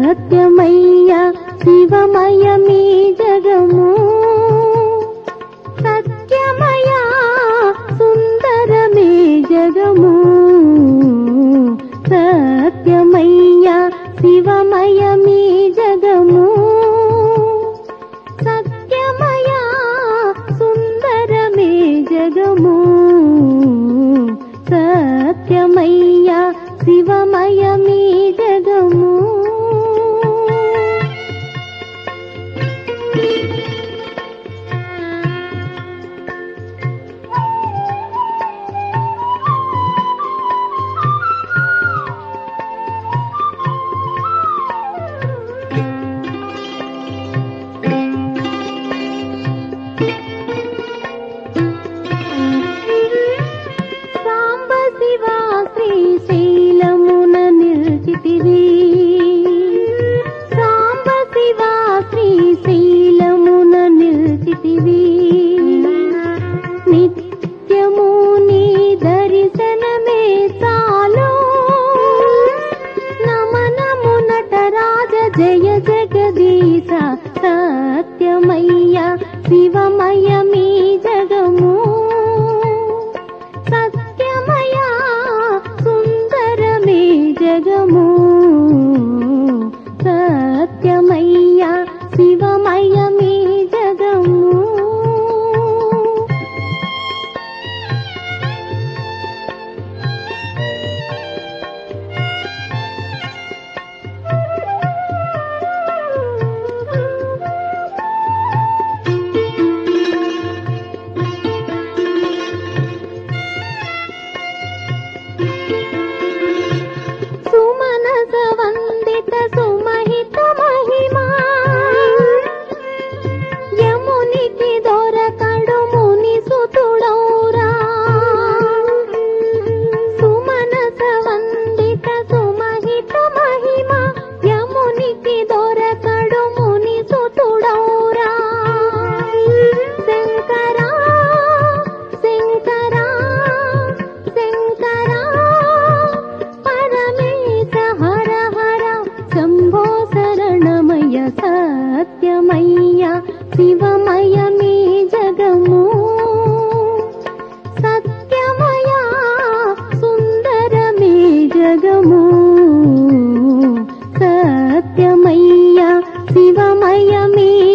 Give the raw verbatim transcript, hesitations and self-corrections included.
సత్యమయ్య శివమయమీ జగము సత్యమయ సుందరమే జగము సత్యమయ్య శివమయమీ జగము సత్యమయ సుందరమే జగము సత్యమయ్య శివమయమీ జగము సాంబ శివ శ్రీశైలమున నిల్చితివి సాంబ శివ శ్రీశైలమున నిల్చితివి నిత్యము నీ దర్శనమే చాలు నమనము నటరాజ జయ జగదీశ సత్యమయ్య శివమయమీ జగము సత్యమయ సుందరమే జగము సత్యమయ్య శివమయమీ జగము సుమనస వందిత సుమహిత మహిమా యమునికి దొరకడు ముని సుతుడౌరా సుమనస వందిత సుమహిత మహిమా యమునికి దొరకడు ముని సుతుడౌరా శంకరా శంకరా శంకరా పరమేశ హర హర శంభో శరణమయ సత్యమయ్య శివమయమీ జగము సత్యమయ సుందరమే జగము సత్యమయ్య శివమయమీ